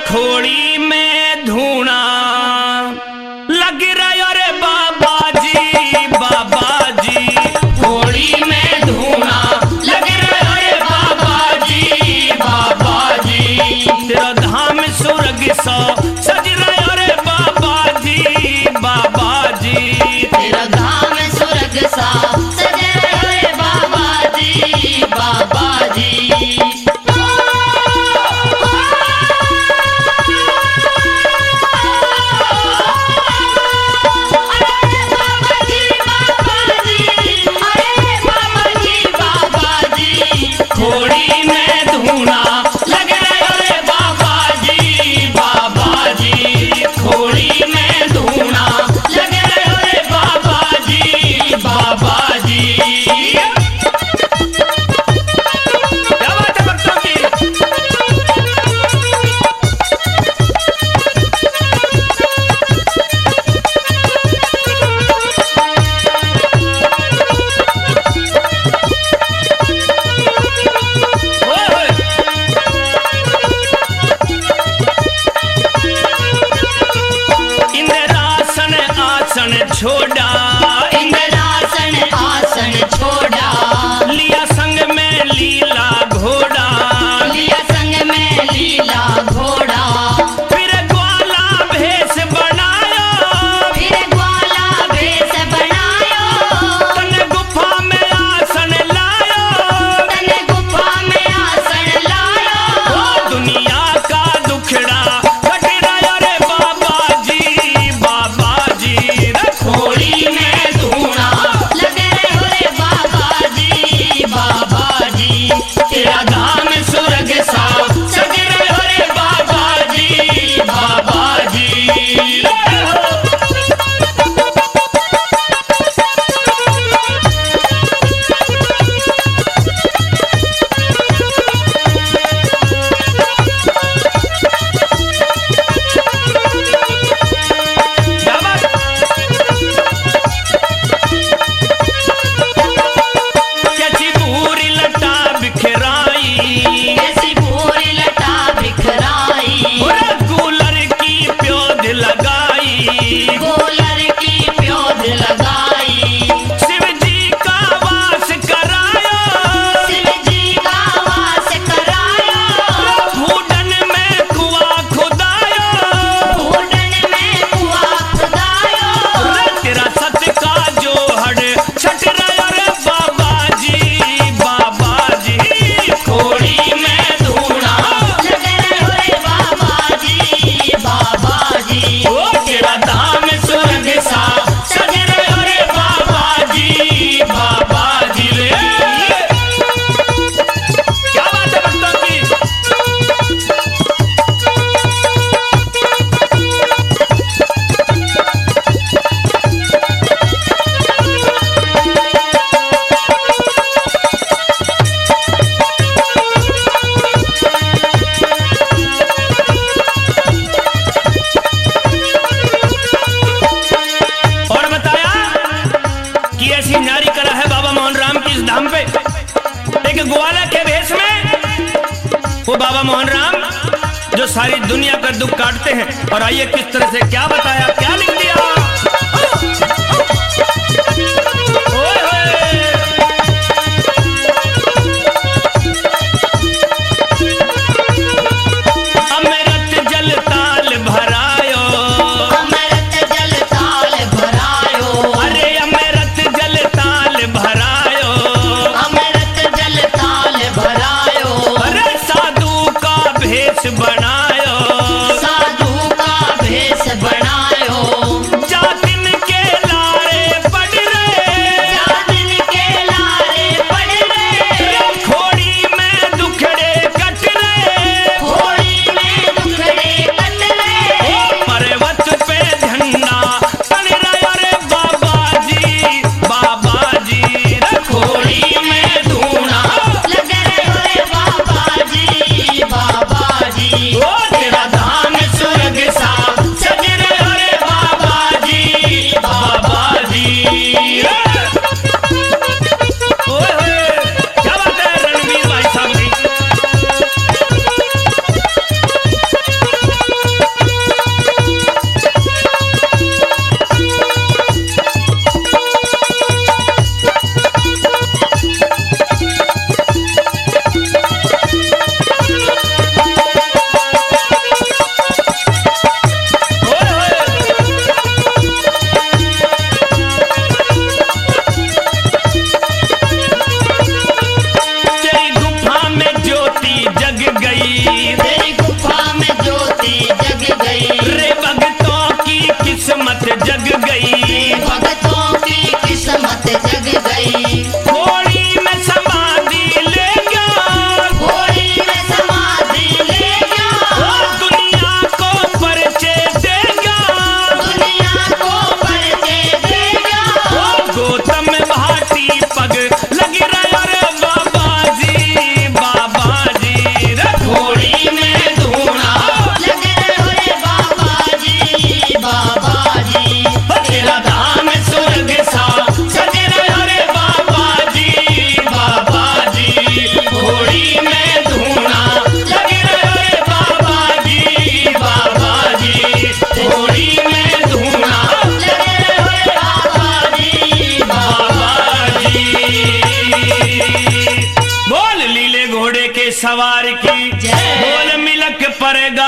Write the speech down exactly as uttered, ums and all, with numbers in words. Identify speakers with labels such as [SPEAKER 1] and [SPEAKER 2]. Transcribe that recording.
[SPEAKER 1] खोड़ी में धूना लग रहा रे बाबा जी बाबा जी खोड़ी में धूना लग रहा रे बाबा जी बाबा जी तेरा धाम सुरग सा सज रहा रे बाबा जी बाबा जी
[SPEAKER 2] तेरा धाम सुरग सा सज रहा रे बाबा जी बाबा जी
[SPEAKER 1] खोड़ी में धूना लग रहा रे बाबा जी बाबा जी खोड़ी में धूना लग रहा रे बाबा जी बाबा जी क्या बात है भक्तों की छोड़ा
[SPEAKER 2] इंद्रासन आसन छोड़ा
[SPEAKER 1] लिया संग में लीला घोड़ा
[SPEAKER 2] लिया संग में लीला घोड़ा
[SPEAKER 1] फिर ग्वाला भेष बनायो
[SPEAKER 2] फिर ग्वाला भेष बनायो
[SPEAKER 1] तन गुफा में आसन लायो
[SPEAKER 2] तन गुफा में आसन लायो
[SPEAKER 1] ओ दुनिया का दुखड़ा कट रहा रे बाबा जी बाबा जी
[SPEAKER 2] खोड़ी में धूना लग रहे रे बाबा जी बाबा जी
[SPEAKER 1] तेरा धाम सुरग सा सज रहे रे बाबा जी बाबा जी कैसी पूरी लटा बिखराई
[SPEAKER 2] कैसी पूरी लटा बिखराई
[SPEAKER 1] और कूलर की प्योद लगाई
[SPEAKER 2] गोलर की प्योद लगाई
[SPEAKER 1] शिव जी का वास करायो
[SPEAKER 2] शिव जी का वास करायो
[SPEAKER 1] भूडन में कुआं खुदायो
[SPEAKER 2] भूडन में कुआं खुदायो
[SPEAKER 1] तेरा सत का जो हड़ छट रहा रे बाबा जी बाबा जी खोड़ी में धूना
[SPEAKER 2] लग रहे रे बाबा जी बाबा जी
[SPEAKER 1] ओ तेरा धाम सुरग सा सज रहे रे बाबा जी बाबा जी रे क्या बात है भक्तों की और बताया कि ऐसी नारी कला है बाबा मोहन राम की इस धाम पे एक ग्वाला के भेष में वो बाबा मोहन राम जो सारी दुनिया का दुख काटते हैं। और आइए किस तरह से क्या बताया क्या लिख दिया ओए होए। अमृत जल ताल भरायो
[SPEAKER 2] अमृत जल ताल भरायो
[SPEAKER 1] अरे अमृत जल ताल भरायो
[SPEAKER 2] अमृत जल ताल भरायो
[SPEAKER 1] अरे साधु का भेष बनायो
[SPEAKER 2] साधु का भेष बनायो
[SPEAKER 1] सवार की
[SPEAKER 2] जय।
[SPEAKER 1] बोल मिलक परेगा